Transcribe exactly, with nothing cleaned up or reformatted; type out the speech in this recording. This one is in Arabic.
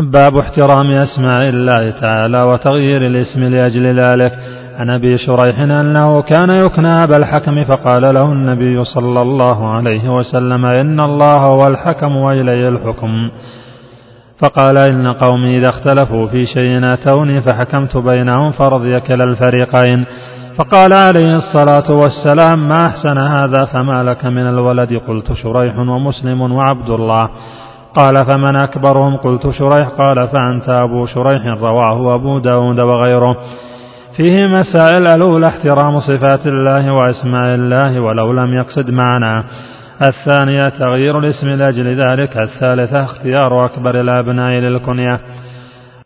باب احترام أسماء الله تعالى وتغيير الاسم لأجل ذلك. عن أبي شريح أنه كان يكنى أبا الحكم فقال له النبي صلى الله عليه وسلم إن الله هو الحكم وإليه الحكم. فقال إن قومي إذا اختلفوا في شيء أتوني فحكمت بينهم فرضي كلا الفريقين. فقال عليه الصلاة والسلام ما أحسن هذا فما لك من الولد؟ قلت شريح ومسلم وعبد الله. قال فمن أكبرهم؟ قلت شريح. قال فأنت أبو شريح. رواه أبو داود وغيره. فيه مسائل: الأولى احترام صفات الله وأسماء الله ولو لم يقصد معناه. الثانية تغيير الاسم لأجل ذلك. الثالثة اختيار أكبر الأبناء للكنية.